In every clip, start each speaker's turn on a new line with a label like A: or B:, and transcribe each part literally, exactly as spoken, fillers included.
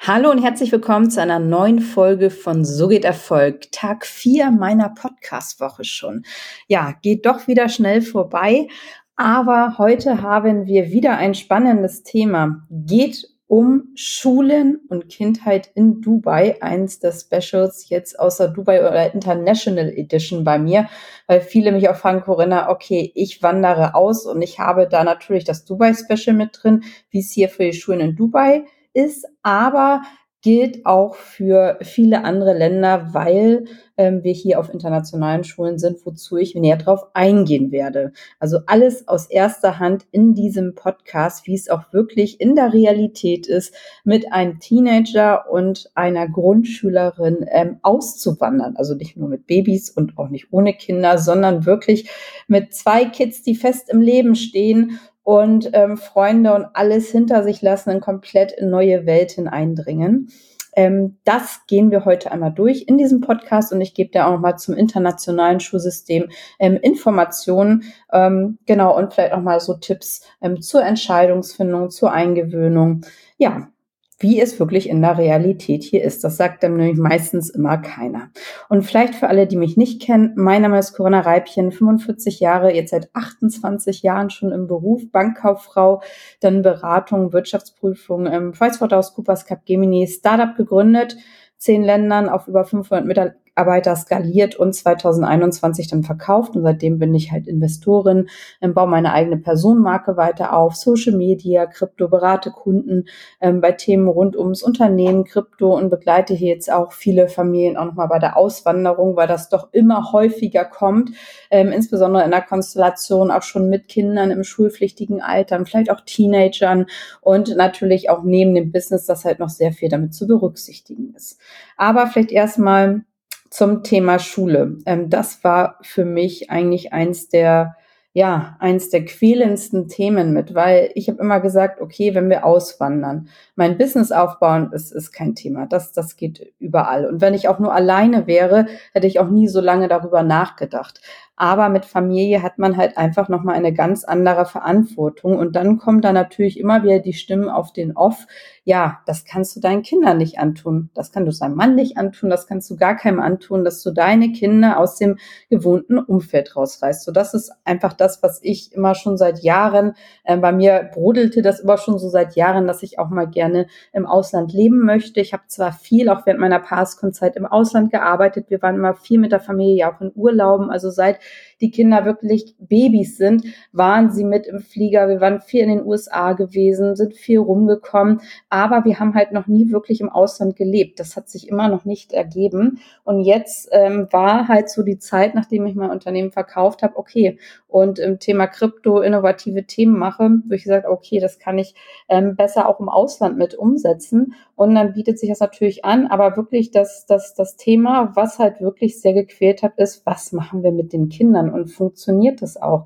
A: Hallo und herzlich willkommen zu einer neuen Folge von So geht Erfolg. Tag vier meiner Podcast-Woche schon. Ja, geht doch wieder schnell vorbei, aber heute haben wir wieder ein spannendes Thema. Geht um Schulen und Kindheit in Dubai, eins der Specials jetzt außer Dubai oder International Edition bei mir, weil viele mich auch fragen, Corinna, okay, ich wandere aus und ich habe da natürlich das Dubai-Special mit drin, wie es hier für die Schulen in Dubai ist, aber gilt auch für viele andere Länder, weil ähm, wir hier auf internationalen Schulen sind, wozu ich näher drauf eingehen werde. Also alles aus erster Hand in diesem Podcast, wie es auch wirklich in der Realität ist, mit einem Teenager und einer Grundschülerin ähm, auszuwandern. Also nicht nur mit Babys und auch nicht ohne Kinder, sondern wirklich mit zwei Kids, die fest im Leben stehen und ähm, Freunde und alles hinter sich lassen und komplett in neue Welten eindringen. Ähm, das gehen wir heute einmal durch in diesem Podcast und ich gebe dir auch noch mal zum internationalen Schulsystem ähm, Informationen, ähm, genau, und vielleicht auch mal so Tipps ähm, zur Entscheidungsfindung, zur Eingewöhnung. Ja, wie es wirklich in der Realität hier ist. Das sagt dann nämlich meistens immer keiner. Und vielleicht für alle, die mich nicht kennen, mein Name ist Corinna Reibchen, fünfundvierzig Jahre, jetzt seit achtundzwanzig Jahren schon im Beruf, Bankkauffrau, dann Beratung, Wirtschaftsprüfung, ähm, PricewaterhouseCoopers, Capgemini, Startup gegründet, zehn Ländern auf über fünfhundert Mitarbeiter skaliert und zweitausendeinundzwanzig dann verkauft. Und seitdem bin ich halt Investorin, ähm, baue meine eigene Personenmarke weiter auf, Social Media, Krypto, berate Kunden ähm, bei Themen rund ums Unternehmen, Krypto und begleite hier jetzt auch viele Familien auch nochmal bei der Auswanderung, weil das doch immer häufiger kommt, ähm, insbesondere in der Konstellation auch schon mit Kindern im schulpflichtigen Alter, vielleicht auch Teenagern und natürlich auch neben dem Business, das halt noch sehr viel damit zu berücksichtigen ist. Aber vielleicht erstmal zum Thema Schule. Ähm, das war für mich eigentlich eins der, ja, eins der quälendsten Themen mit, weil ich habe immer gesagt, okay, wenn wir auswandern, mein Business aufbauen, ist, ist kein Thema. Das, das geht überall. Und wenn ich auch nur alleine wäre, hätte ich auch nie so lange darüber nachgedacht. Aber mit Familie hat man halt einfach nochmal eine ganz andere Verantwortung. Und dann kommen da natürlich immer wieder die Stimmen auf den Off. Ja, das kannst du deinen Kindern nicht antun. Das kannst du deinem Mann nicht antun. Das kannst du gar keinem antun, dass du deine Kinder aus dem gewohnten Umfeld rausreißt. So, das ist einfach das, was ich immer schon seit Jahren, äh, bei mir brodelte das immer schon so seit Jahren, dass ich auch mal gerne im Ausland leben möchte. Ich habe zwar viel, auch während meiner Pascon-Zeit im Ausland gearbeitet. Wir waren immer viel mit der Familie, auch in Urlauben. Also seit die Kinder wirklich Babys sind, waren sie mit im Flieger. Wir waren viel in den U S A gewesen, sind viel rumgekommen. Aber wir haben halt noch nie wirklich im Ausland gelebt. Das hat sich immer noch nicht ergeben. Und jetzt ähm, war halt so die Zeit, nachdem ich mein Unternehmen verkauft habe, okay, und im Thema Krypto innovative Themen mache, wo ich gesagt, okay, das kann ich ähm, besser auch im Ausland mit umsetzen. Und dann bietet sich das natürlich an. Aber wirklich das, das, das Thema, was halt wirklich sehr gequält hat, ist, was machen wir mit den Kindern und funktioniert das auch?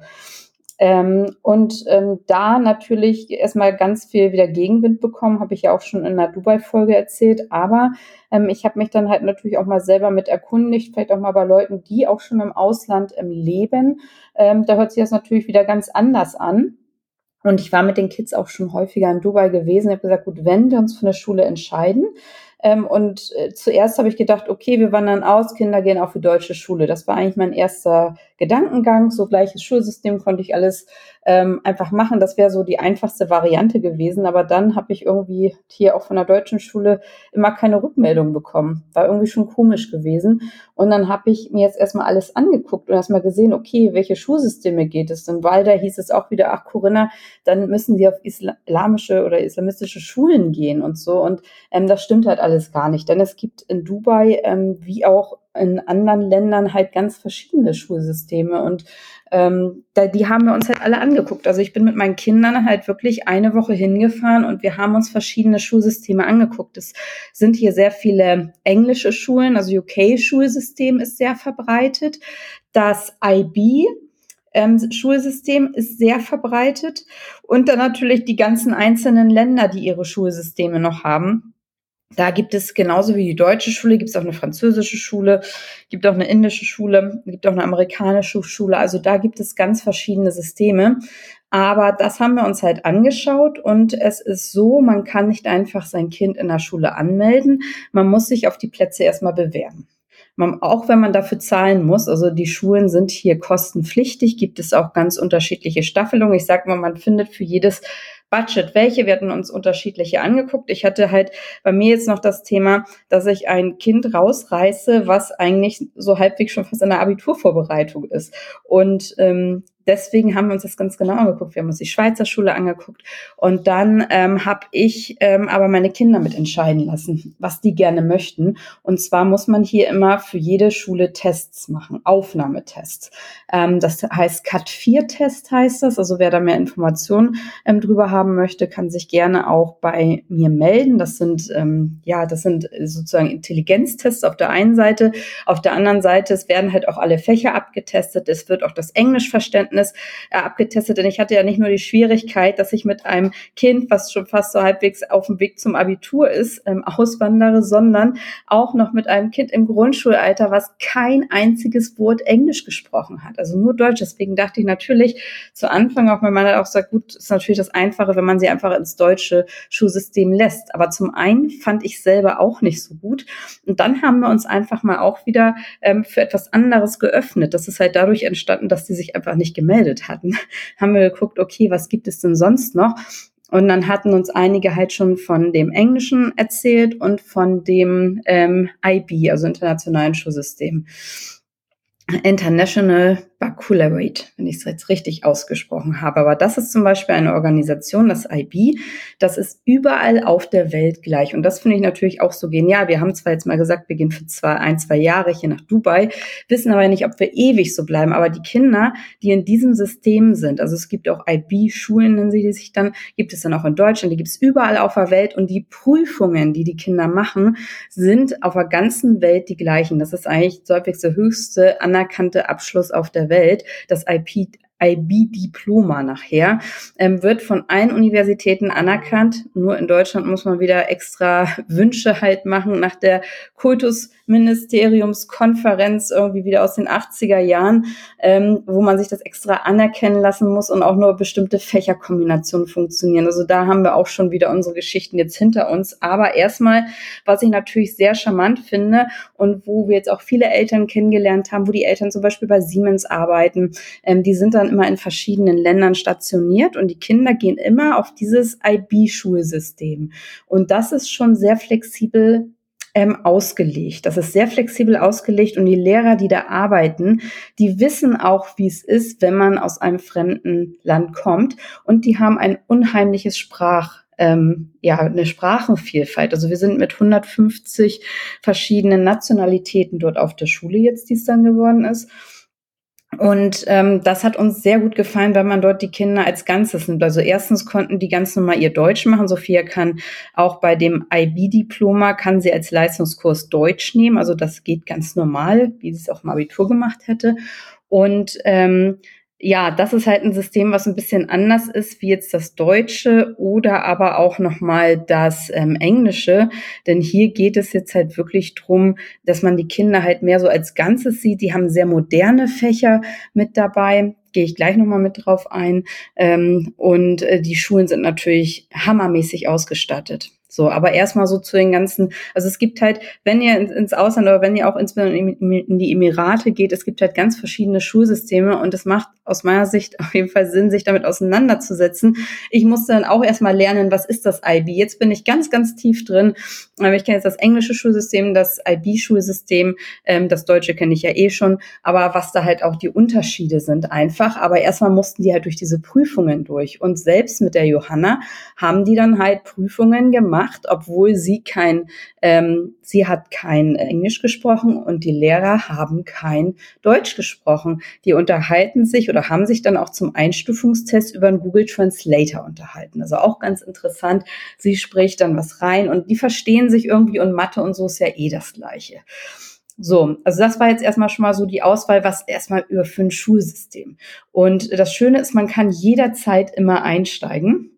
A: Ähm, und ähm, da natürlich erstmal ganz viel wieder Gegenwind bekommen, habe ich ja auch schon in einer Dubai-Folge erzählt, aber ähm, ich habe mich dann halt natürlich auch mal selber mit erkundigt, vielleicht auch mal bei Leuten, die auch schon im Ausland ähm, leben. Ähm, da hört sich das natürlich wieder ganz anders an. Und ich war mit den Kids auch schon häufiger in Dubai gewesen. Ich habe gesagt, gut, wenn wir uns für eine Schule entscheiden, ähm, und äh, zuerst habe ich gedacht, okay, wir wandern aus, Kinder gehen auf die deutsche Schule. Das war eigentlich mein erster Gedankengang. So gleiches Schulsystem konnte ich alles ähm, einfach machen. Das wäre so die einfachste Variante gewesen. Aber dann habe ich irgendwie hier auch von der deutschen Schule immer keine Rückmeldung bekommen. War irgendwie schon komisch gewesen. Und dann habe ich mir jetzt erstmal alles angeguckt und erstmal gesehen, okay, welche Schulsysteme geht es denn? Weil da hieß es auch wieder, ach Corinna, dann müssen sie auf islamische oder islamistische Schulen gehen und so. Und ähm, das stimmt halt alles gar nicht. Denn es gibt in Dubai, ähm, wie auch in anderen Ländern, halt ganz verschiedene Schulsysteme. Und ähm, da, die haben wir uns halt alle angeguckt. Also ich bin mit meinen Kindern halt wirklich eine Woche hingefahren und wir haben uns verschiedene Schulsysteme angeguckt. Es sind hier sehr viele englische Schulen, also U K-Schulsystem ist sehr verbreitet. Das I B Ähm, Schulsystem ist sehr verbreitet und dann natürlich die ganzen einzelnen Länder, die ihre Schulsysteme noch haben. Da gibt es genauso wie die deutsche Schule, gibt es auch eine französische Schule, gibt auch eine indische Schule, gibt auch eine amerikanische Schule. Also da gibt es ganz verschiedene Systeme. Aber das haben wir uns halt angeschaut und es ist so, man kann nicht einfach sein Kind in der Schule anmelden. Man muss sich auf die Plätze erstmal bewerben. Man, auch wenn man dafür zahlen muss, also die Schulen sind hier kostenpflichtig, gibt es auch ganz unterschiedliche Staffelungen. Ich sage mal, man findet für jedes Budget welche. Wir hatten uns unterschiedliche angeguckt. Ich hatte halt bei mir jetzt noch das Thema, dass ich ein Kind rausreiße, was eigentlich so halbwegs schon fast in der Abiturvorbereitung ist. Und ähm, deswegen haben wir uns das ganz genau angeguckt. Wir haben uns die Schweizer Schule angeguckt und dann ähm, habe ich ähm, aber meine Kinder mitentscheiden lassen, was die gerne möchten. Und zwar muss man hier immer für jede Schule Tests machen, Aufnahmetests. Ähm, das heißt C A T vier Test heißt das. Also wer da mehr Informationen ähm, drüber haben möchte, kann sich gerne auch bei mir melden. Das sind ähm, ja, das sind sozusagen Intelligenztests auf der einen Seite. Auf der anderen Seite, es werden halt auch alle Fächer abgetestet. Es wird auch das Englischverständnis äh, abgetestet. Denn ich hatte ja nicht nur die Schwierigkeit, dass ich mit einem Kind, was schon fast so halbwegs auf dem Weg zum Abitur ist, ähm, auswandere, sondern auch noch mit einem Kind im Grundschulalter, was kein einziges Wort Englisch gesprochen hat. Also nur Deutsch. Deswegen dachte ich natürlich zu Anfang, auch wenn man auch sagt, gut, ist natürlich das Einfache, wenn man sie einfach ins deutsche Schulsystem lässt. Aber zum einen fand ich selber auch nicht so gut. Und dann haben wir uns einfach mal auch wieder ähm, für etwas anderes geöffnet. Das ist halt dadurch entstanden, dass die sich einfach nicht gemeldet hatten. Haben wir geguckt, okay, was gibt es denn sonst noch? Und dann hatten uns einige halt schon von dem Englischen erzählt und von dem ähm, I B, also Internationalen Schulsystem. International Baccalaureate, wenn ich es jetzt richtig ausgesprochen habe. Aber das ist zum Beispiel eine Organisation, das I B, das ist überall auf der Welt gleich. Und das finde ich natürlich auch so genial. Wir haben zwar jetzt mal gesagt, wir gehen für zwei, ein, zwei Jahre hier nach Dubai, wissen aber nicht, ob wir ewig so bleiben. Aber die Kinder, die in diesem System sind, also es gibt auch I B-Schulen, nennen sie die sich dann, gibt es dann auch in Deutschland, die gibt es überall auf der Welt. Und die Prüfungen, die die Kinder machen, sind auf der ganzen Welt die gleichen. Das ist eigentlich so häufig der höchste anerkannte Abschluss auf der Welt, das I P, I B-Diploma nachher, ähm, wird von allen Universitäten anerkannt. Nur in Deutschland muss man wieder extra Wünsche halt machen nach der Kultusministeriumskonferenz irgendwie wieder aus den achtziger Jahren, ähm, wo man sich das extra anerkennen lassen muss und auch nur bestimmte Fächerkombinationen funktionieren. Also da haben wir auch schon wieder unsere Geschichten jetzt hinter uns. Aber erstmal, was ich natürlich sehr charmant finde und wo wir jetzt auch viele Eltern kennengelernt haben, wo die Eltern zum Beispiel bei Siemens arbeiten, ähm, die sind dann immer in verschiedenen Ländern stationiert und die Kinder gehen immer auf dieses I B-Schulsystem. Und das ist schon sehr flexibel ähm, ausgelegt. Das ist sehr flexibel ausgelegt und die Lehrer, die da arbeiten, die wissen auch, wie es ist, wenn man aus einem fremden Land kommt und die haben ein unheimliches Sprach Ähm, ja, eine Sprachenvielfalt. Also wir sind mit hundertfünfzig verschiedenen Nationalitäten dort auf der Schule jetzt, die es dann geworden ist. Und ähm, das hat uns sehr gut gefallen, weil man dort die Kinder als Ganzes nimmt. Also erstens konnten die ganz normal ihr Deutsch machen. Sophia kann auch bei dem I B-Diploma, kann sie als Leistungskurs Deutsch nehmen. Also das geht ganz normal, wie sie es auch im Abitur gemacht hätte. Und ähm, ja, das ist halt ein System, was ein bisschen anders ist wie jetzt das Deutsche oder aber auch nochmal das ähm, Englische. Denn hier geht es jetzt halt wirklich drum, dass man die Kinder halt mehr so als Ganzes sieht. Die haben sehr moderne Fächer mit dabei. Gehe ich gleich nochmal mit drauf ein. Ähm, und äh, die Schulen sind natürlich hammermäßig ausgestattet. So, aber erstmal so zu den ganzen, also es gibt halt, wenn ihr ins Ausland oder wenn ihr auch insbesondere in die Emirate geht, es gibt halt ganz verschiedene Schulsysteme und es macht aus meiner Sicht auf jeden Fall Sinn, sich damit auseinanderzusetzen. Ich musste dann auch erstmal lernen, was ist das I B? Jetzt bin ich ganz, ganz tief drin. Aber ich kenne jetzt das englische Schulsystem, das I B-Schulsystem, ähm, das deutsche kenne ich ja eh schon, aber was da halt auch die Unterschiede sind einfach. Aber erstmal mussten die halt durch diese Prüfungen durch. Und selbst mit der Johanna haben die dann halt Prüfungen gemacht, obwohl sie kein, ähm, sie hat kein Englisch gesprochen und die Lehrer haben kein Deutsch gesprochen. Die unterhalten sich oder haben sich dann auch zum Einstufungstest über einen Google Translator unterhalten. Also auch ganz interessant. Sie spricht dann was rein und die verstehen sich irgendwie und Mathe und so ist ja eh das Gleiche. So, also das war jetzt erstmal schon mal so die Auswahl, was erstmal über für ein Schulsystem. Und das Schöne ist, man kann jederzeit immer einsteigen.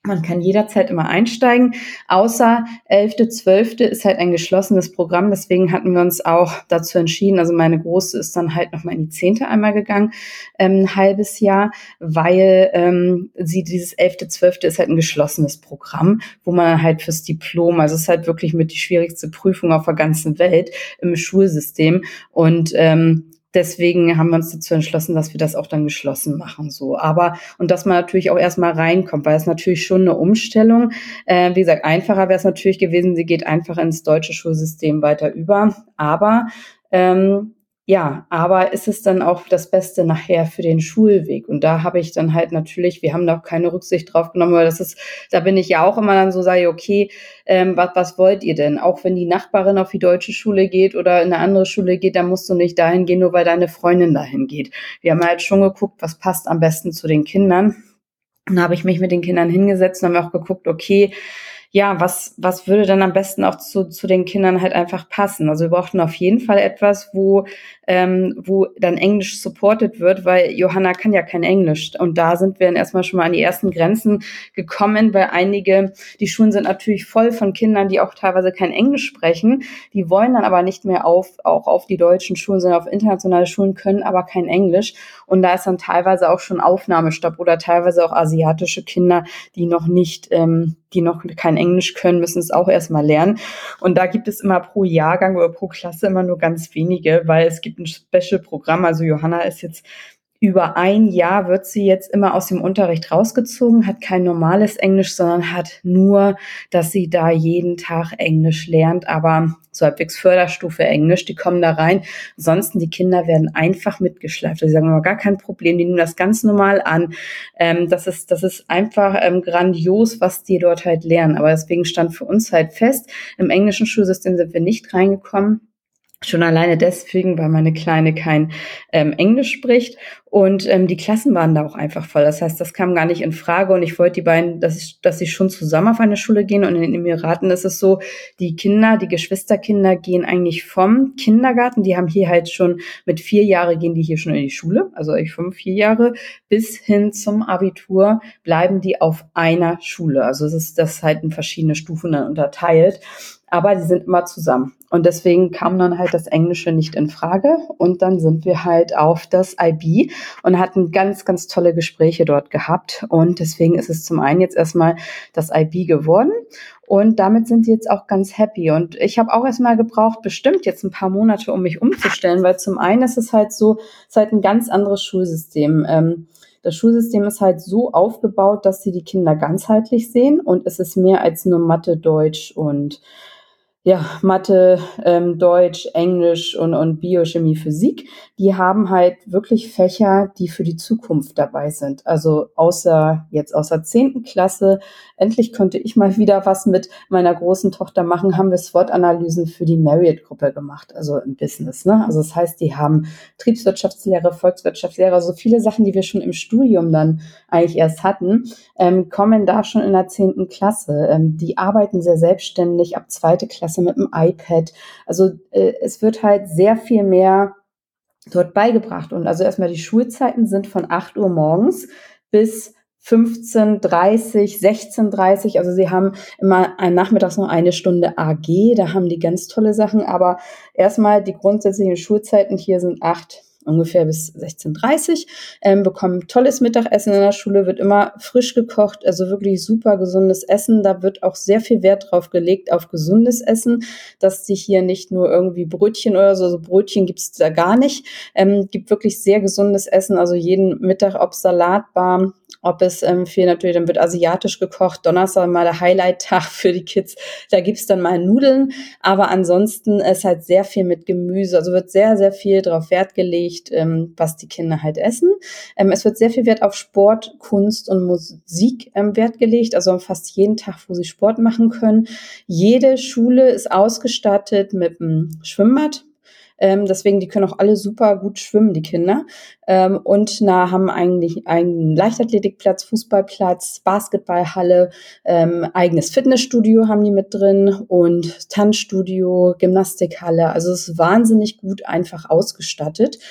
A: Man kann jederzeit immer einsteigen, außer elfte, zwölfte ist halt ein geschlossenes Programm. Deswegen hatten wir uns auch dazu entschieden, also meine Große ist dann halt nochmal in die zehnte einmal gegangen, ähm, ein halbes Jahr, weil ähm, sie dieses elfte, zwölfte ist halt ein geschlossenes Programm, wo man halt fürs Diplom, also es ist halt wirklich mit die schwierigste Prüfung auf der ganzen Welt im Schulsystem und ähm, deswegen haben wir uns dazu entschlossen, dass wir das auch dann geschlossen machen, so. Aber, und dass man natürlich auch erstmal reinkommt, weil es natürlich schon eine Umstellung. Äh, wie gesagt, einfacher wäre es natürlich gewesen, sie geht einfach ins deutsche Schulsystem weiter über. Aber, ähm, ja, aber ist es dann auch das Beste nachher für den Schulweg? Und da habe ich dann halt natürlich, wir haben da auch keine Rücksicht drauf genommen, weil das ist, da bin ich ja auch immer dann so, sage, okay, ähm, was, was wollt ihr denn? Auch wenn die Nachbarin auf die deutsche Schule geht oder in eine andere Schule geht, dann musst du nicht dahin gehen, nur weil deine Freundin dahin geht. Wir haben halt schon geguckt, was passt am besten zu den Kindern. Und da habe ich mich mit den Kindern hingesetzt und haben auch geguckt, okay, ja, was, was würde dann am besten auch zu, zu den Kindern halt einfach passen? Also wir brauchten auf jeden Fall etwas, wo, ähm, wo dann Englisch supported wird, weil Johanna kann ja kein Englisch. Und da sind wir dann erstmal schon mal an die ersten Grenzen gekommen, weil einige, die Schulen sind natürlich voll von Kindern, die auch teilweise kein Englisch sprechen. Die wollen dann aber nicht mehr auf, auch auf die deutschen Schulen, sondern auf internationale Schulen, können aber kein Englisch. Und da ist dann teilweise auch schon Aufnahmestopp oder teilweise auch asiatische Kinder, die noch nicht, ähm, die noch kein Englisch können, müssen es auch erstmal lernen. Und da gibt es immer pro Jahrgang oder pro Klasse immer nur ganz wenige, weil es gibt ein Special-Programm. Also Johanna ist jetzt über ein Jahr, wird sie jetzt immer aus dem Unterricht rausgezogen, hat kein normales Englisch, sondern hat nur, dass sie da jeden Tag Englisch lernt, aber so halbwegs Förderstufe Englisch, die kommen da rein. Ansonsten, die Kinder werden einfach mitgeschleift. Also, die sagen immer, gar kein Problem, die nehmen das ganz normal an. Ähm, das ist, das ist einfach ähm, grandios, was die dort halt lernen. Aber deswegen stand für uns halt fest, im englischen Schulsystem sind wir nicht reingekommen. Schon alleine deswegen, weil meine Kleine kein ähm, Englisch spricht und ähm, die Klassen waren da auch einfach voll. Das heißt, das kam gar nicht in Frage und ich wollte die beiden, dass, ich, dass sie schon zusammen auf eine Schule gehen und in den Emiraten ist es so, die Kinder, die Geschwisterkinder gehen eigentlich vom Kindergarten, die haben hier halt schon mit vier Jahren gehen die hier schon in die Schule, also ich fünf, vier Jahre, bis hin zum Abitur bleiben die auf einer Schule. Also es ist das halt in verschiedene Stufen dann unterteilt. Aber die sind immer zusammen. Und deswegen kam dann halt das Englische nicht in Frage. Und dann sind wir halt auf das I B und hatten ganz, ganz tolle Gespräche dort gehabt. Und deswegen ist es zum einen jetzt erstmal das I B geworden. Und damit sind die jetzt auch ganz happy. Und ich habe auch erstmal gebraucht, bestimmt jetzt ein paar Monate, um mich umzustellen. Weil zum einen ist es halt so, es ist halt ein ganz anderes Schulsystem. Ähm, Das Schulsystem ist halt so aufgebaut, dass sie die Kinder ganzheitlich sehen. Und es ist mehr als nur Mathe, Deutsch und ja, Mathe, ähm, Deutsch, Englisch und, und Biochemie, Physik, die haben halt wirklich Fächer, die für die Zukunft dabei sind. Also außer jetzt außer zehnten Klasse, endlich konnte ich mal wieder was mit meiner großen Tochter machen, haben wir SWOT-Analysen für die Marriott-Gruppe gemacht, also im Business, ne? Also das heißt, die haben Betriebswirtschaftslehre, Volkswirtschaftslehre, so viele Sachen, die wir schon im Studium dann eigentlich erst hatten, ähm, kommen da schon in der zehnten Klasse. Ähm, die arbeiten sehr selbstständig ab zweite Klasse mit dem iPad. Also äh, es wird halt sehr viel mehr dort beigebracht. Und also erstmal die Schulzeiten sind von acht Uhr morgens bis fünfzehn Uhr dreißig, sechzehn Uhr dreißig. Also sie haben immer nachmittags noch eine Stunde A G. Da haben die ganz tolle Sachen. Aber erstmal die grundsätzlichen Schulzeiten hier sind acht ungefähr bis sechzehn Uhr dreißig, ähm, bekommen tolles Mittagessen in der Schule, wird immer frisch gekocht, also wirklich super gesundes Essen. Da wird auch sehr viel Wert drauf gelegt, auf gesundes Essen, dass die hier nicht nur irgendwie Brötchen oder so, so Brötchen gibt's da gar nicht, ähm, gibt wirklich sehr gesundes Essen, also jeden Mittag, ob Salatbar, ob es ähm, viel natürlich, dann wird asiatisch gekocht, Donnerstag mal der Highlight-Tag für die Kids, da gibt's dann mal Nudeln, aber ansonsten ist halt sehr viel mit Gemüse, also wird sehr, sehr viel drauf Wert gelegt, ähm, was die Kinder halt essen. Ähm, es wird sehr viel Wert auf Sport, Kunst und Musik ähm, Wert gelegt, also fast jeden Tag, wo sie Sport machen können. Jede Schule ist ausgestattet mit einem Schwimmbad. Ähm, deswegen, die können auch alle super gut schwimmen, die Kinder. Ähm, und na, haben eigentlich einen Leichtathletikplatz, Fußballplatz, Basketballhalle, ähm, eigenes Fitnessstudio haben die mit drin und Tanzstudio, Gymnastikhalle. Also es ist wahnsinnig gut einfach ausgestattet.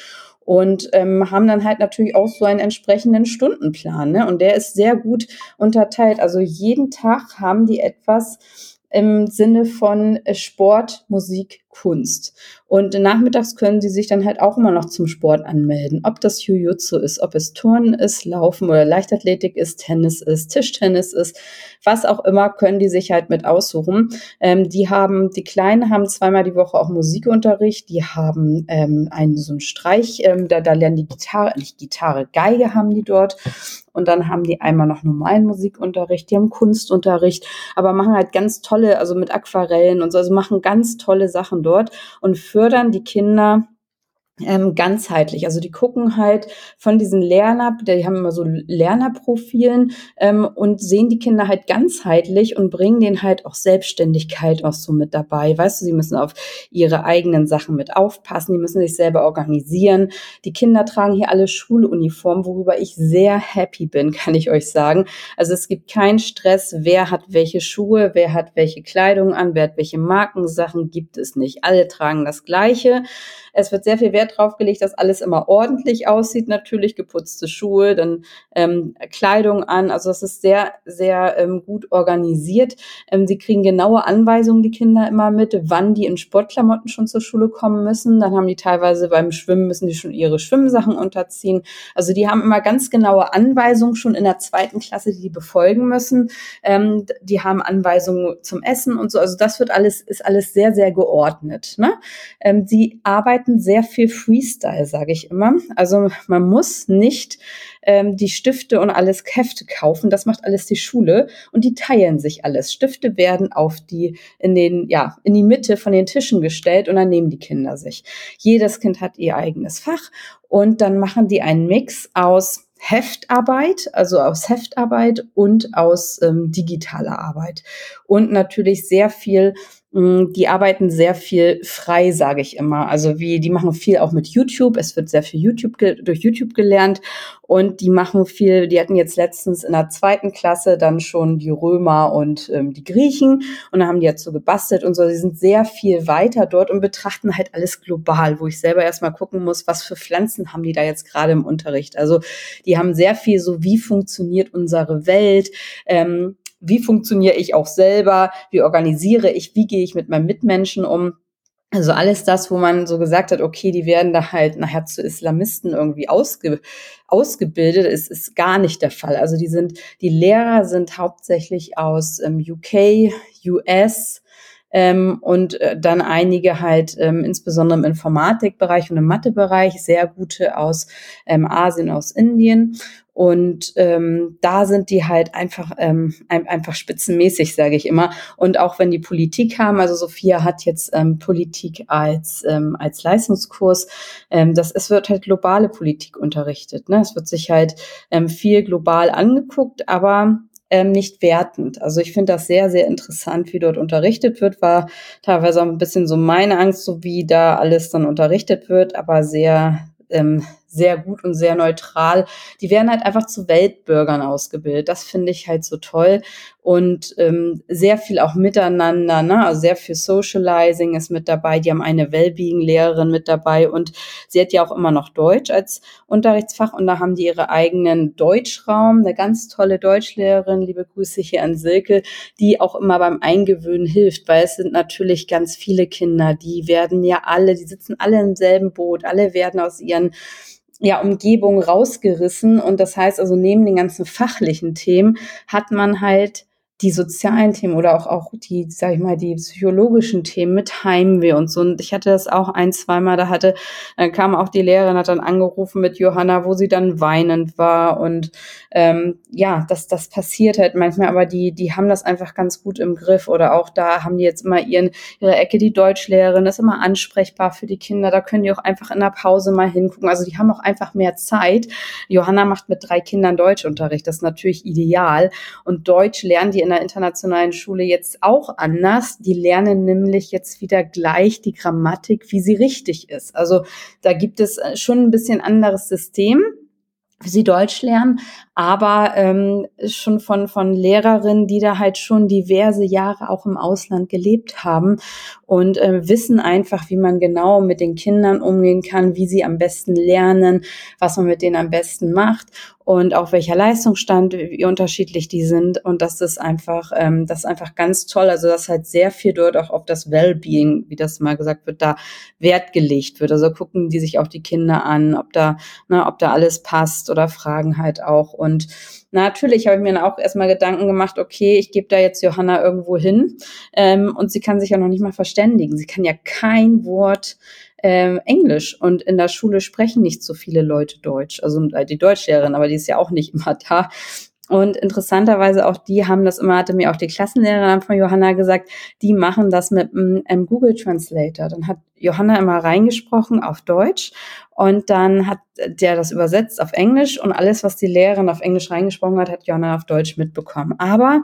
A: und ähm, haben dann halt natürlich auch so einen entsprechenden Stundenplan, ne? Und der ist sehr gut unterteilt. Also jeden Tag haben die etwas im Sinne von Sport, Musik, Kunst. Und nachmittags können sie sich dann halt auch immer noch zum Sport anmelden. Ob das Jiu-Jitsu ist, ob es Turnen ist, Laufen oder Leichtathletik ist, Tennis ist, Tischtennis ist, was auch immer, können die sich halt mit aussuchen. Ähm, die haben, die Kleinen haben zweimal die Woche auch Musikunterricht. Die haben ähm, einen so einen Streich, ähm, da, da lernen die Gitarre, nicht Gitarre, Geige haben die dort. Und dann haben die einmal noch normalen Musikunterricht, die haben Kunstunterricht, aber machen halt ganz tolle, also mit Aquarellen und so, also machen ganz tolle Sachen dort und fördern die Kinder ähm, ganzheitlich. Also die gucken halt von diesen Lerner, die haben immer so Lernerprofilen ähm, und sehen die Kinder halt ganzheitlich und bringen denen halt auch Selbstständigkeit auch so mit dabei. Weißt du, sie müssen auf ihre eigenen Sachen mit aufpassen, die müssen sich selber organisieren. Die Kinder tragen hier alle Schuluniformen, worüber ich sehr happy bin, kann ich euch sagen. Also es gibt keinen Stress, wer hat welche Schuhe, wer hat welche Kleidung an, wer hat welche Markensachen, gibt es nicht. Alle tragen das Gleiche. Es wird sehr viel Wert drauf gelegt, dass alles immer ordentlich aussieht, natürlich geputzte Schuhe, dann ähm, Kleidung an. Also es ist sehr, sehr ähm, gut organisiert. Ähm, sie kriegen genaue Anweisungen, die Kinder immer mit, wann die in Sportklamotten schon zur Schule kommen müssen. Dann haben die teilweise beim Schwimmen, müssen die schon ihre Schwimmsachen unterziehen. Also die haben immer ganz genaue Anweisungen schon in der zweiten Klasse, die die befolgen müssen. Ähm, die haben Anweisungen zum Essen und so. Also das wird alles, ist alles sehr, sehr geordnet, ne? Ähm, sie arbeiten sehr viel Freestyle, sage ich immer. Also man muss nicht ähm, die Stifte und alles Hefte kaufen. Das macht alles die Schule und die teilen sich alles. Stifte werden auf die in den ja in die Mitte von den Tischen gestellt und dann nehmen die Kinder sich. Jedes Kind hat ihr eigenes Fach und dann machen die einen Mix aus Heftarbeit, also aus Heftarbeit und aus ähm, digitaler Arbeit und natürlich sehr viel. Die arbeiten sehr viel frei, sage ich immer. Also wie, die machen viel auch mit YouTube. Es wird sehr viel YouTube durch YouTube gelernt und die machen viel. Die hatten jetzt letztens in der zweiten Klasse dann schon die Römer und ähm, die Griechen und dann haben die jetzt so gebastelt und so. Die sind sehr viel weiter dort und betrachten halt alles global, wo ich selber erstmal gucken muss, was für Pflanzen haben die da jetzt gerade im Unterricht. Also die haben sehr viel so, wie funktioniert unsere Welt. Ähm, Wie funktioniere ich auch selber? Wie organisiere ich? Wie gehe ich mit meinen Mitmenschen um? Also alles das, wo man so gesagt hat, okay, die werden da halt nachher zu Islamisten irgendwie ausge, ausgebildet, ist, ist gar nicht der Fall. Also die sind, die Lehrer sind hauptsächlich aus ähm, U K, U S, Ähm, und äh, dann einige halt ähm, insbesondere im Informatikbereich und im Mathebereich, sehr gute aus ähm, Asien, aus Indien. Und ähm, da sind die halt einfach ähm, ein, einfach spitzenmäßig, sage ich immer. Und auch wenn die Politik haben, also Sophia hat jetzt ähm, Politik als ähm, als Leistungskurs. Ähm, das es wird halt globale Politik unterrichtet. Ne? Es wird sich halt ähm, viel global angeguckt, aber ähm, nicht wertend. Also ich finde das sehr, sehr interessant, wie dort unterrichtet wird. War teilweise auch ein bisschen so meine Angst, so wie da alles dann unterrichtet wird, aber sehr ähm, sehr gut und sehr neutral. Die werden halt einfach zu Weltbürgern ausgebildet. Das finde ich halt so toll. Und ähm, sehr viel auch miteinander, ne? Also sehr viel Socializing ist mit dabei. Die haben eine Wellbeing-Lehrerin mit dabei und sie hat ja auch immer noch Deutsch als Unterrichtsfach und da haben die ihre eigenen Deutschraum, eine ganz tolle Deutschlehrerin, liebe Grüße hier an Silke, die auch immer beim Eingewöhnen hilft, weil es sind natürlich ganz viele Kinder, die werden ja alle, die sitzen alle im selben Boot, alle werden aus ihren ja, Umgebung rausgerissen und das heißt also neben den ganzen fachlichen Themen hat man halt die sozialen Themen oder auch, auch die, sag ich mal, die psychologischen Themen mit Heimweh und so. Und ich hatte das auch ein, zweimal, da hatte, dann kam auch die Lehrerin, hat dann angerufen mit Johanna, wo sie dann weinend war. Und ähm, ja, das, das passiert halt manchmal, aber die, die haben das einfach ganz gut im Griff. Oder auch da haben die jetzt immer ihren, ihre Ecke, die Deutschlehrerin ist immer ansprechbar für die Kinder. Da können die auch einfach in der Pause mal hingucken. Also die haben auch einfach mehr Zeit. Johanna macht mit drei Kindern Deutschunterricht. Das ist natürlich ideal. Und Deutsch lernen die in der internationalen Schule jetzt auch anders. Die lernen nämlich jetzt wieder gleich die Grammatik, wie sie richtig ist. Also da gibt es schon ein bisschen anderes System sie Deutsch lernen, aber ähm, schon von von Lehrerinnen, die da halt schon diverse Jahre auch im Ausland gelebt haben und äh, wissen einfach, wie man genau mit den Kindern umgehen kann, wie sie am besten lernen, was man mit denen am besten macht und auch welcher Leistungsstand, wie unterschiedlich die sind. Und das ist einfach, ähm, das ist einfach ganz toll. Also dass halt sehr viel dort auch auf das Wellbeing, wie das mal gesagt wird, da Wert gelegt wird. Also gucken die sich auch die Kinder an, ob da, ne, ob da alles passt oder fragen halt auch. Und natürlich habe ich mir dann auch erstmal Gedanken gemacht, okay, ich gebe da jetzt Johanna irgendwo hin ähm, und sie kann sich ja noch nicht mal verständigen. Sie kann ja kein Wort ähm, Englisch und in der Schule sprechen nicht so viele Leute Deutsch. Also äh, die Deutschlehrerin, aber die ist ja auch nicht immer da. Und interessanterweise auch die haben das immer, hatte mir auch die Klassenlehrerin von Johanna gesagt, die machen das mit einem Google Translator. Dann hat Johanna immer reingesprochen auf Deutsch und dann hat der das übersetzt auf Englisch und alles, was die Lehrerin auf Englisch reingesprochen hat, hat Johanna auf Deutsch mitbekommen. Aber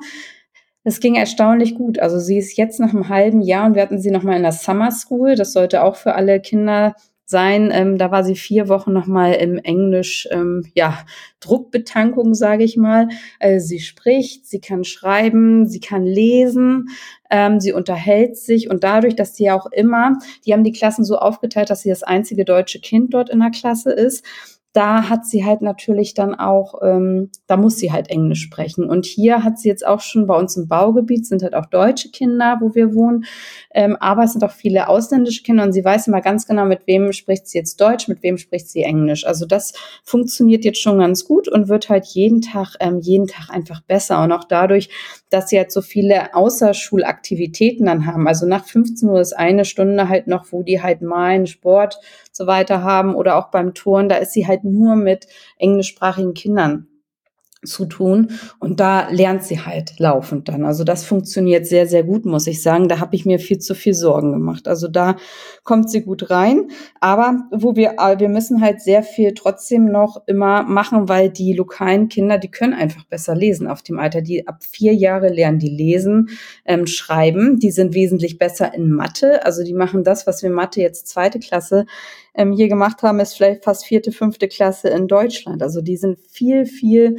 A: es ging erstaunlich gut. Also sie ist jetzt nach einem halben Jahr und wir hatten sie nochmal in der Summer School. Das sollte auch für alle Kinder sein. Ähm, da war sie vier Wochen nochmal im Englisch, ähm, ja, Druckbetankung, sage ich mal. Also sie spricht, sie kann schreiben, sie kann lesen, ähm, sie unterhält sich und dadurch, dass sie auch immer, die haben die Klassen so aufgeteilt, dass sie das einzige deutsche Kind dort in der Klasse ist. Da hat sie halt natürlich dann auch, ähm, da muss sie halt Englisch sprechen. Und hier hat sie jetzt auch schon bei uns im Baugebiet, sind halt auch deutsche Kinder, wo wir wohnen, ähm, aber es sind auch viele ausländische Kinder und sie weiß immer ganz genau, mit wem spricht sie jetzt Deutsch, mit wem spricht sie Englisch. Also das funktioniert jetzt schon ganz gut und wird halt jeden Tag, ähm, jeden Tag einfach besser. Und auch dadurch, dass sie halt so viele Außerschulaktivitäten dann haben. Also nach fünfzehn Uhr ist eine Stunde halt noch, wo die halt malen, Sport so weiter haben oder auch beim Turnen, da ist sie halt nur mit englischsprachigen Kindern zu tun und da lernt sie halt laufend dann. Also das funktioniert sehr, sehr gut, muss ich sagen. Da habe ich mir viel zu viel Sorgen gemacht. Also da kommt sie gut rein, aber wo wir, wir müssen halt sehr viel trotzdem noch immer machen, weil die lokalen Kinder, die können einfach besser lesen auf dem Alter. Die ab vier Jahre lernen die lesen, ähm, schreiben. Die sind wesentlich besser in Mathe. Also die machen das, was wir Mathe jetzt zweite Klasse ähm, hier gemacht haben, ist vielleicht fast vierte, fünfte Klasse in Deutschland. Also die sind viel, viel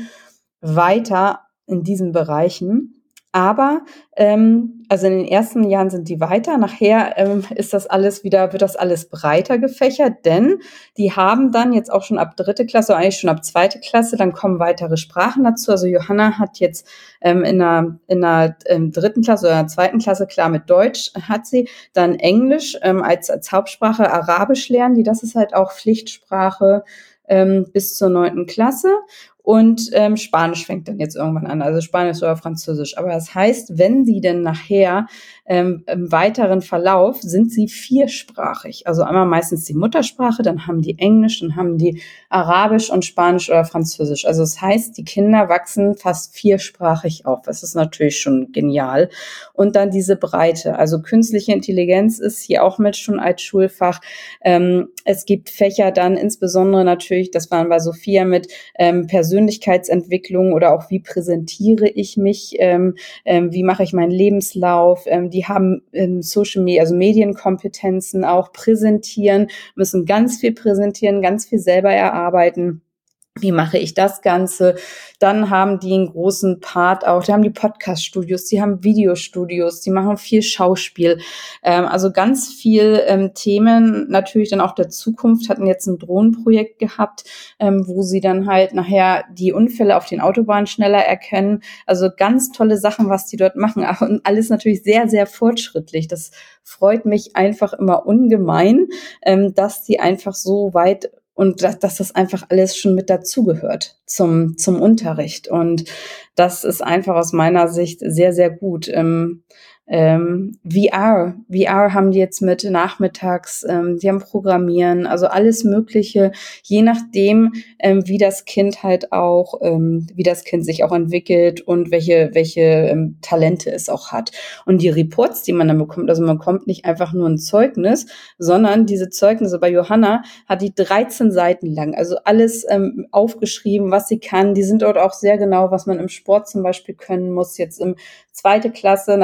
A: weiter in diesen Bereichen. Aber ähm, also in den ersten Jahren sind die weiter. Nachher ähm, ist das alles wieder, wird das alles breiter gefächert, denn die haben dann jetzt auch schon ab dritte Klasse, eigentlich schon ab zweite Klasse, dann kommen weitere Sprachen dazu. Also Johanna hat jetzt ähm, in der, in der ähm, dritten Klasse oder in der zweiten Klasse, klar mit Deutsch hat sie, dann Englisch ähm, als, als Hauptsprache, Arabisch lernen die, das ist halt auch Pflichtsprache ähm, bis zur neunten Klasse. Und ähm, Spanisch fängt dann jetzt irgendwann an, also Spanisch oder Französisch. Aber das heißt, wenn sie denn nachher ähm, im weiteren Verlauf sind sie viersprachig. Also einmal meistens die Muttersprache, dann haben die Englisch, dann haben die Arabisch und Spanisch oder Französisch. Also das heißt, die Kinder wachsen fast viersprachig auf. Das ist natürlich schon genial. Und dann diese Breite. Also künstliche Intelligenz ist hier auch mit schon als Schulfach. Ähm, es gibt Fächer dann insbesondere natürlich, das waren bei Sophia mit ähm, Persönlichkeitsentwicklung oder auch wie präsentiere ich mich, ähm, ähm, wie mache ich meinen Lebenslauf. Ähm, die haben ähm, Social Media, also Medienkompetenzen auch präsentieren, müssen ganz viel präsentieren, ganz viel selber erarbeiten. Wie mache ich das Ganze? Dann haben die einen großen Part auch, die haben die Podcast-Studios, die haben Videostudios, die machen viel Schauspiel. Ähm, also ganz viel ähm, Themen, natürlich dann auch der Zukunft, hatten jetzt ein Drohnenprojekt gehabt, ähm, wo sie dann halt nachher die Unfälle auf den Autobahnen schneller erkennen. Also ganz tolle Sachen, was die dort machen. Und alles natürlich sehr, sehr fortschrittlich. Das freut mich einfach immer ungemein, ähm, dass die einfach so weit und dass, dass das einfach alles schon mit dazugehört zum, zum Unterricht. Und das ist einfach aus meiner Sicht sehr, sehr gut. Ähm, ähm, V R, V R haben die jetzt mit nachmittags, ähm, die haben Programmieren, also alles Mögliche, je nachdem, ähm, wie das Kind halt auch, ähm, wie das Kind sich auch entwickelt und welche, welche ähm, Talente es auch hat. Und die Reports, die man dann bekommt, also man bekommt nicht einfach nur ein Zeugnis, sondern diese Zeugnisse bei Johanna hat die dreizehn Seiten lang, also alles ähm, aufgeschrieben, was sie kann. Die sind dort auch sehr genau, was man im Sport zum Beispiel können muss, jetzt im zweite Klasse. Natürlich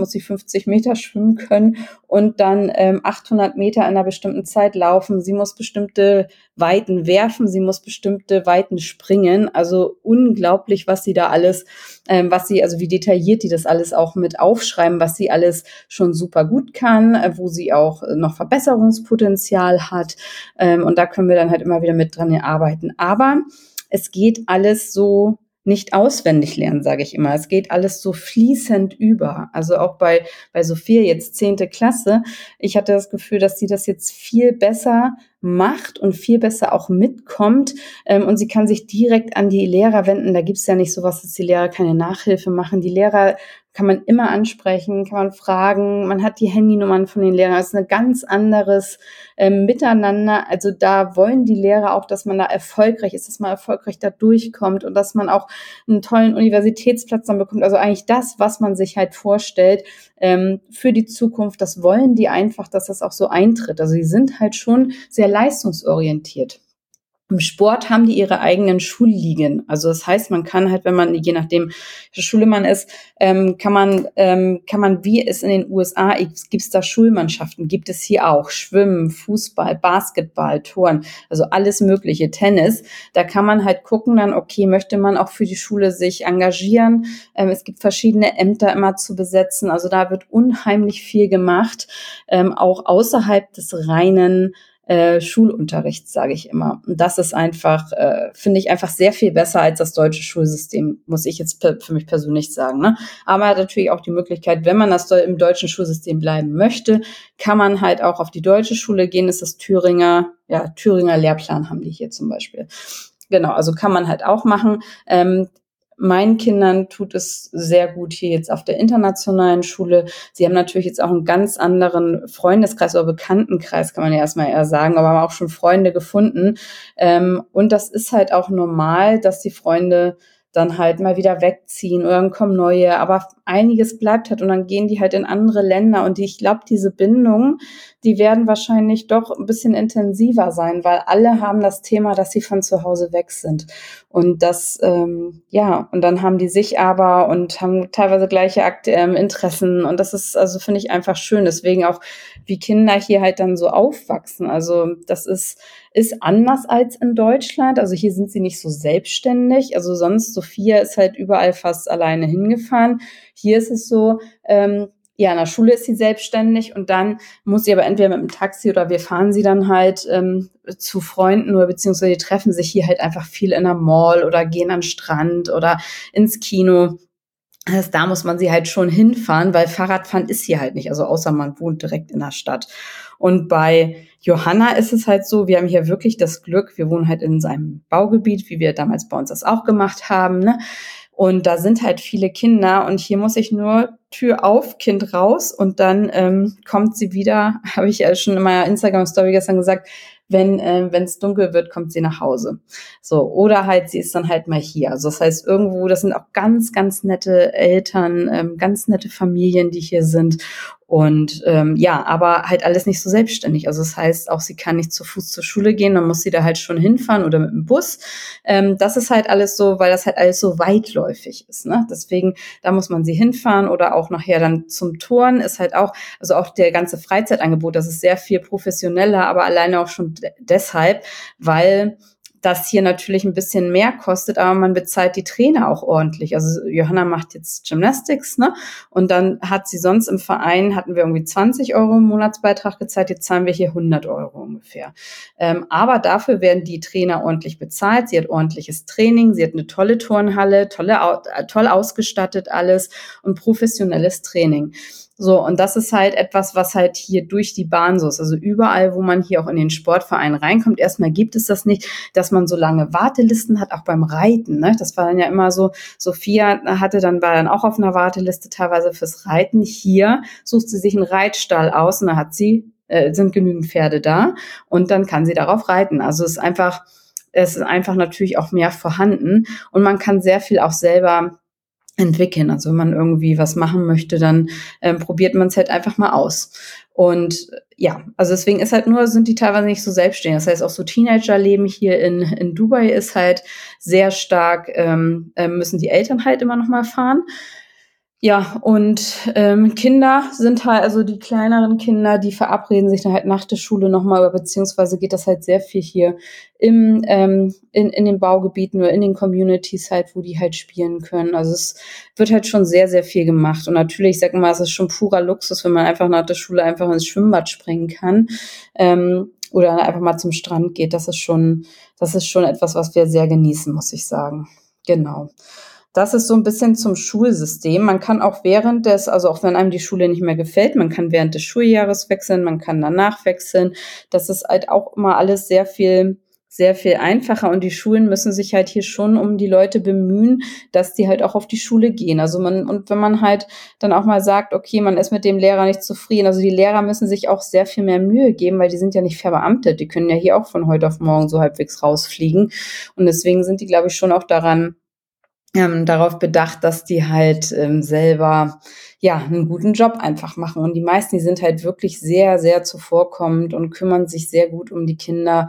A: muss sie fünfzig Meter schwimmen können und dann ähm, achthundert Meter in einer bestimmten Zeit laufen. Sie muss bestimmte Weiten werfen, sie muss bestimmte Weiten springen. Also unglaublich, was sie da alles, ähm, was sie, also wie detailliert die das alles auch mit aufschreiben, was sie alles schon super gut kann, äh, wo sie auch noch Verbesserungspotenzial hat. Ähm, und da können wir dann halt immer wieder mit dran arbeiten. Aber es geht alles so nicht auswendig lernen, sage ich immer. Es geht alles so fließend über. Also auch bei, bei Sophia jetzt zehnte Klasse. Ich hatte das Gefühl, dass sie das jetzt viel besser macht und viel besser auch mitkommt. Ähm, und sie kann sich direkt an die Lehrer wenden. Da gibt's ja nicht sowas, dass die Lehrer keine Nachhilfe machen. Die Lehrer kann man immer ansprechen, kann man fragen. Man hat die Handynummern von den Lehrern. Das ist ein ganz anderes ähm, Miteinander. Also da wollen die Lehrer auch, dass man da erfolgreich ist, dass man erfolgreich da durchkommt und dass man auch einen tollen Universitätsplatz dann bekommt. Also eigentlich das, was man sich halt vorstellt ähm, für die Zukunft. Das wollen die einfach, dass das auch so eintritt. Also die sind halt schon sehr leistungsorientiert. Im Sport haben die ihre eigenen Schulligen. Also das heißt, man kann halt, wenn man, je nachdem, welche Schule man ist, ähm, kann man, ähm, kann man, wie es in den U S A gibt, gibt es da Schulmannschaften, gibt es hier auch Schwimmen, Fußball, Basketball, Turnen, also alles mögliche, Tennis. Da kann man halt gucken dann, okay, möchte man auch für die Schule sich engagieren? Ähm, es gibt verschiedene Ämter immer zu besetzen. Also da wird unheimlich viel gemacht, ähm, auch außerhalb des reinen Äh, Schulunterricht, sage ich immer. Und das ist einfach, äh, finde ich einfach sehr viel besser als das deutsche Schulsystem, muss ich jetzt per, für mich persönlich sagen. Ne? Aber man hat natürlich auch die Möglichkeit, wenn man das im deutschen Schulsystem bleiben möchte, kann man halt auch auf die deutsche Schule gehen. Das ist das Thüringer, ja, Thüringer Lehrplan haben die hier zum Beispiel. Genau, also kann man halt auch machen. Ähm, Meinen Kindern tut es sehr gut hier jetzt auf der internationalen Schule. Sie haben natürlich jetzt auch einen ganz anderen Freundeskreis oder Bekanntenkreis, kann man ja erstmal eher sagen, aber haben auch schon Freunde gefunden. Ähm, und das ist halt auch normal, dass die Freunde dann halt mal wieder wegziehen oder dann kommen neue, aber einiges bleibt halt und dann gehen die halt in andere Länder und die, ich glaube, diese Bindungen, die werden wahrscheinlich doch ein bisschen intensiver sein, weil alle haben das Thema, dass sie von zu Hause weg sind und das, ähm, ja, und dann haben die sich aber und haben teilweise gleiche Akt, ähm, Interessen und das ist, also finde ich einfach schön, deswegen auch, wie Kinder hier halt dann so aufwachsen, also das ist ist anders als in Deutschland. Also hier sind sie nicht so selbstständig. Also sonst, Sophia ist halt überall fast alleine hingefahren. Hier ist es so, ähm, ja, in der Schule ist sie selbstständig und dann muss sie aber entweder mit dem Taxi oder wir fahren sie dann halt ähm, zu Freunden oder beziehungsweise die treffen sich hier halt einfach viel in der Mall oder gehen an den Strand oder ins Kino. Also da muss man sie halt schon hinfahren, weil Fahrradfahren ist hier halt nicht, also außer man wohnt direkt in der Stadt. Und bei Johanna ist es halt so, wir haben hier wirklich das Glück, wir wohnen halt in seinem Baugebiet, wie wir damals bei uns das auch gemacht haben, ne? Und da sind halt viele Kinder und hier muss ich nur Tür auf, Kind raus und dann ähm, kommt sie wieder, habe ich ja schon in meiner Instagram-Story gestern gesagt, wenn äh, wenn es dunkel wird, kommt sie nach Hause. So, oder halt, sie ist dann halt mal hier. Also das heißt, irgendwo, das sind auch ganz, ganz nette Eltern, ähm, ganz nette Familien, die hier sind. Und ähm, ja, aber halt alles nicht so selbstständig. Also das heißt, auch sie kann nicht zu Fuß zur Schule gehen, dann muss sie da halt schon hinfahren oder mit dem Bus. Ähm, das ist halt alles so, weil das halt alles so weitläufig ist. Ne? Deswegen, da muss man sie hinfahren oder auch nachher dann zum Touren ist halt auch, also auch der ganze Freizeitangebot, das ist sehr viel professioneller, aber alleine auch schon de- deshalb, weil das hier natürlich ein bisschen mehr kostet, aber man bezahlt die Trainer auch ordentlich. Also Johanna macht jetzt Gymnastics, ne? Und dann hat sie sonst im Verein, hatten wir irgendwie zwanzig Euro im Monatsbeitrag gezahlt, jetzt zahlen wir hier hundert Euro ungefähr. Ähm, aber dafür werden die Trainer ordentlich bezahlt. Sie hat ordentliches Training, sie hat eine tolle Turnhalle, tolle, toll ausgestattet alles und professionelles Training. So, und das ist halt etwas, was halt hier durch die Bahn so ist. Also überall, wo man hier auch in den Sportverein reinkommt, erstmal gibt es das nicht, dass man so lange Wartelisten hat, auch beim Reiten. Ne? Das war dann ja immer so, Sophia hatte dann, war dann auch auf einer Warteliste teilweise fürs Reiten. Hier sucht sie sich einen Reitstall aus und da hat sie, äh, sind genügend Pferde da und dann kann sie darauf reiten. Also es ist einfach, es ist einfach natürlich auch mehr vorhanden und man kann sehr viel auch selber entwickeln. Also wenn man irgendwie was machen möchte, dann ähm, probiert man es halt einfach mal aus. Und ja, also deswegen ist halt nur, sind die teilweise nicht so selbstständig. Das heißt, auch so Teenagerleben hier in, in Dubai ist halt sehr stark, ähm, müssen die Eltern halt immer noch mal fahren. Ja, und ähm, Kinder sind halt, also die kleineren Kinder, die verabreden sich dann halt nach der Schule nochmal, beziehungsweise geht das halt sehr viel hier im ähm, in in den Baugebieten oder in den Communities halt, wo die halt spielen können. Also es wird halt schon sehr, sehr viel gemacht. Und natürlich, ich sag mal, es ist schon purer Luxus, wenn man einfach nach der Schule einfach ins Schwimmbad springen kann, ähm, oder einfach mal zum Strand geht. Das ist schon, das ist schon etwas, was wir sehr genießen, muss ich sagen. Genau. Das ist so ein bisschen zum Schulsystem. Man kann auch während des, also auch wenn einem die Schule nicht mehr gefällt, man kann während des Schuljahres wechseln, man kann danach wechseln. Das ist halt auch immer alles sehr viel sehr viel einfacher, und die Schulen müssen sich halt hier schon um die Leute bemühen, dass die halt auch auf die Schule gehen. Also man, und wenn man halt dann auch mal sagt, okay, man ist mit dem Lehrer nicht zufrieden, also die Lehrer müssen sich auch sehr viel mehr Mühe geben, weil die sind ja nicht verbeamtet. Die können ja hier auch von heute auf morgen so halbwegs rausfliegen. Und deswegen sind die, glaube ich, schon auch daran ähm, darauf bedacht, dass die halt ähm, selber ja einen guten Job einfach machen. Und die meisten, die sind halt wirklich sehr, sehr zuvorkommend und kümmern sich sehr gut um die Kinder.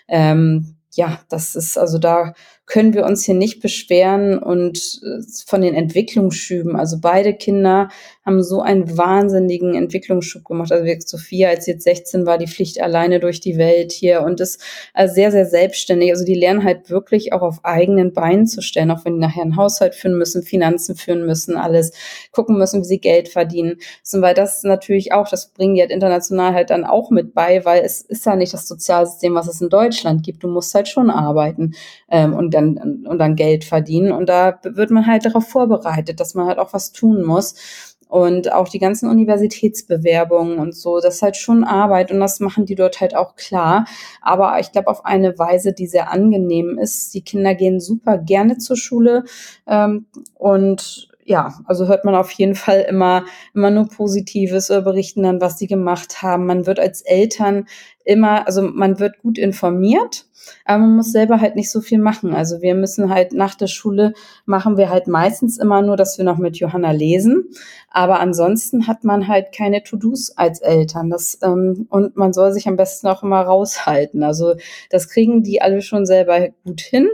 A: Ähm, ja, das ist, also da können wir uns hier nicht beschweren, und äh, von den Entwicklungsschüben, also beide Kinder haben so einen wahnsinnigen Entwicklungsschub gemacht. Also wie Sophia, als sie jetzt sechzehn war, die fliegt alleine durch die Welt hier und ist also sehr, sehr selbstständig. Also die lernen halt wirklich auch auf eigenen Beinen zu stellen, auch wenn die nachher einen Haushalt führen müssen, Finanzen führen müssen, alles gucken müssen, wie sie Geld verdienen. So, weil das natürlich auch, das bringen die halt international halt dann auch mit bei, weil es ist ja nicht das Sozialsystem, was es in Deutschland gibt. Du musst halt schon arbeiten ähm, und dann und dann Geld verdienen. Und da wird man halt darauf vorbereitet, dass man halt auch was tun muss. Und auch die ganzen Universitätsbewerbungen und so, das ist halt schon Arbeit, und das machen die dort halt auch klar. Aber ich glaube, auf eine Weise, die sehr angenehm ist. Die Kinder gehen super gerne zur Schule, ähm, und ja, also hört man auf jeden Fall immer, immer nur Positives, oder berichten dann, was sie gemacht haben. Man wird als Eltern immer, also man wird gut informiert, aber man muss selber halt nicht so viel machen. Also wir müssen halt nach der Schule, machen wir halt meistens immer nur, dass wir noch mit Johanna lesen. Aber ansonsten hat man halt keine To-Dos als Eltern. Das, ähm, und man soll sich am besten auch immer raushalten. Also das kriegen die alle schon selber gut hin.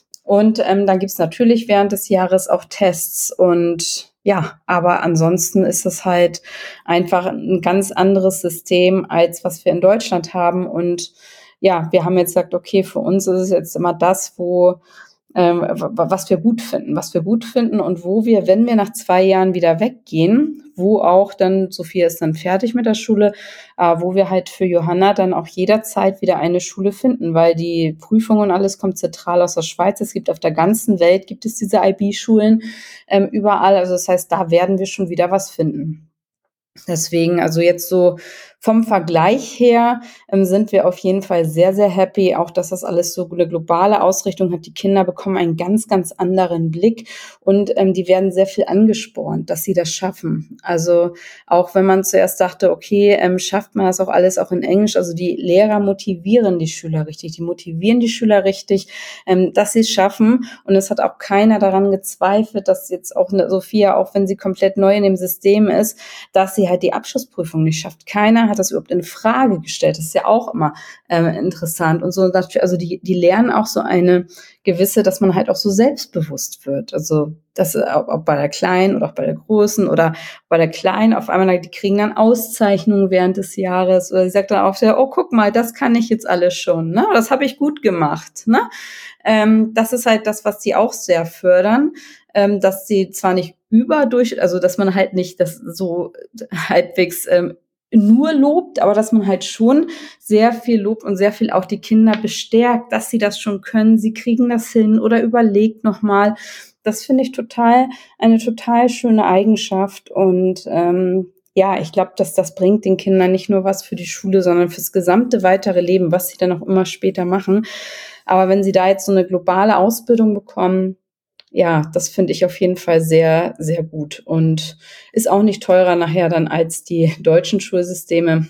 A: Und ähm, dann gibt's natürlich während des Jahres auch Tests, und ja, aber ansonsten ist es halt einfach ein ganz anderes System, als was wir in Deutschland haben. Und ja, wir haben jetzt gesagt, okay, für uns ist es jetzt immer das, wo ähm, was wir gut finden, was wir gut finden und wo wir, wenn wir nach zwei Jahren wieder weggehen, wo auch dann, Sophia ist dann fertig mit der Schule, äh, wo wir halt für Johanna dann auch jederzeit wieder eine Schule finden, weil die Prüfung und alles kommt zentral aus der Schweiz. Es gibt auf der ganzen Welt, gibt es diese I B-Schulen ähm, überall. Also das heißt, da werden wir schon wieder was finden. Deswegen, also jetzt so vom Vergleich her ähm, sind wir auf jeden Fall sehr, sehr happy, auch dass das alles so eine globale Ausrichtung hat. Die Kinder bekommen einen ganz, ganz anderen Blick, und ähm, die werden sehr viel angespornt, dass sie das schaffen. Also auch wenn man zuerst dachte, okay, ähm, schafft man das auch alles auch in Englisch, also die Lehrer motivieren die Schüler richtig, die motivieren die Schüler richtig, ähm, dass sie es schaffen, und es hat auch keiner daran gezweifelt, dass jetzt auch eine Sophia, auch wenn sie komplett neu in dem System ist, dass sie halt die Abschlussprüfung nicht schafft. Keiner hat das überhaupt in Frage gestellt. Das ist ja auch immer äh, interessant. Und so, also die, die lernen auch so eine gewisse, dass man halt auch so selbstbewusst wird. Also das, ob bei der Kleinen oder auch bei der Großen oder bei der Kleinen, auf einmal, die kriegen dann Auszeichnungen während des Jahres, oder sie sagt dann auch, oh, guck mal, das kann ich jetzt alles schon, ne? Das habe ich gut gemacht, ne? Ähm, das ist halt das, was sie auch sehr fördern, ähm, dass sie zwar nicht überdurch, also dass man halt nicht das so halbwegs ähm, nur lobt, aber dass man halt schon sehr viel lobt und sehr viel auch die Kinder bestärkt, dass sie das schon können, sie kriegen das hin, oder überlegt nochmal. Das finde ich total, eine total schöne Eigenschaft, und ähm, ja, ich glaube, dass das bringt den Kindern nicht nur was für die Schule, sondern fürs gesamte weitere Leben, was sie dann auch immer später machen. Aber wenn sie da jetzt so eine globale Ausbildung bekommen, ja, das finde ich auf jeden Fall sehr, sehr gut, und ist auch nicht teurer nachher dann als die deutschen Schulsysteme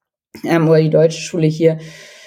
A: ähm, oder die deutsche Schule hier.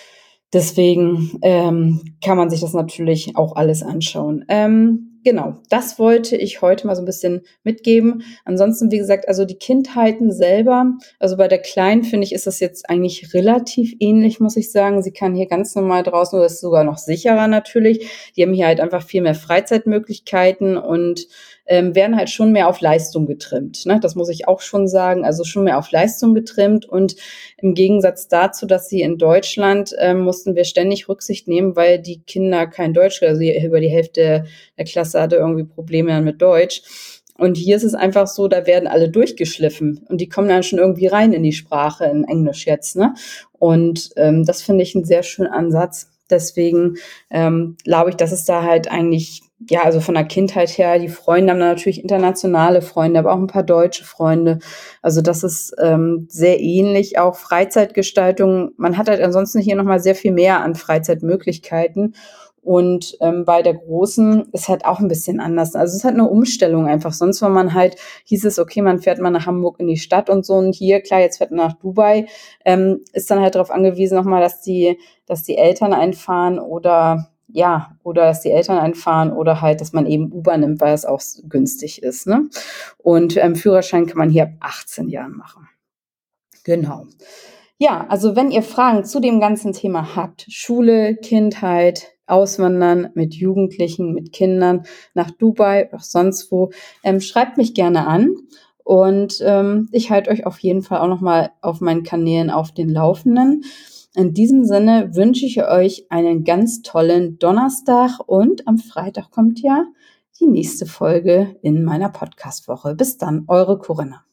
A: Deswegen ähm, kann man sich das natürlich auch alles anschauen. Ähm, genau, das wollte ich heute mal so ein bisschen mitgeben. Ansonsten, wie gesagt, also die Kindheiten selber, also bei der Kleinen, finde ich, ist das jetzt eigentlich relativ ähnlich, muss ich sagen. Sie kann hier ganz normal draußen, oder ist sogar noch sicherer natürlich. Die haben hier halt einfach viel mehr Freizeitmöglichkeiten, und ähm, werden halt schon mehr auf Leistung getrimmt. Ne? Das muss ich auch schon sagen, also schon mehr auf Leistung getrimmt. Und im Gegensatz dazu, dass sie in Deutschland ähm, mussten wir ständig Rücksicht nehmen, weil die Kinder kein Deutsch, also über die Hälfte der Klasse hatte irgendwie Probleme mit Deutsch. Und hier ist es einfach so, da werden alle durchgeschliffen und die kommen dann schon irgendwie rein in die Sprache, in Englisch jetzt, ne? Und ähm, das finde ich einen sehr schönen Ansatz. Deswegen ähm, glaube ich, dass es da halt eigentlich, ja, also von der Kindheit her, die Freunde haben da natürlich internationale Freunde, aber auch ein paar deutsche Freunde. Also das ist ähm, sehr ähnlich, auch Freizeitgestaltung. Man hat halt ansonsten hier nochmal sehr viel mehr an Freizeitmöglichkeiten. Und ähm, bei der Großen ist halt auch ein bisschen anders. Also es ist halt eine Umstellung einfach. Sonst, wenn man halt, hieß es, okay, man fährt mal nach Hamburg in die Stadt und so. Und hier, klar, jetzt fährt man nach Dubai, ähm, ist dann halt darauf angewiesen nochmal, dass die, dass die Eltern einfahren oder ja, oder dass die Eltern einfahren oder halt, dass man eben Uber nimmt, weil es auch günstig ist. Ne? Und ähm, Führerschein kann man hier ab achtzehn Jahren machen. Genau. Ja, also wenn ihr Fragen zu dem ganzen Thema habt, Schule, Kindheit, Auswandern mit Jugendlichen, mit Kindern nach Dubai, auch sonst wo, ähm, schreibt mich gerne an. Und ähm, ich halte euch auf jeden Fall auch nochmal auf meinen Kanälen auf den Laufenden. In diesem Sinne wünsche ich euch einen ganz tollen Donnerstag und am Freitag kommt ja die nächste Folge in meiner Podcast-Woche. Bis dann, eure Corinna.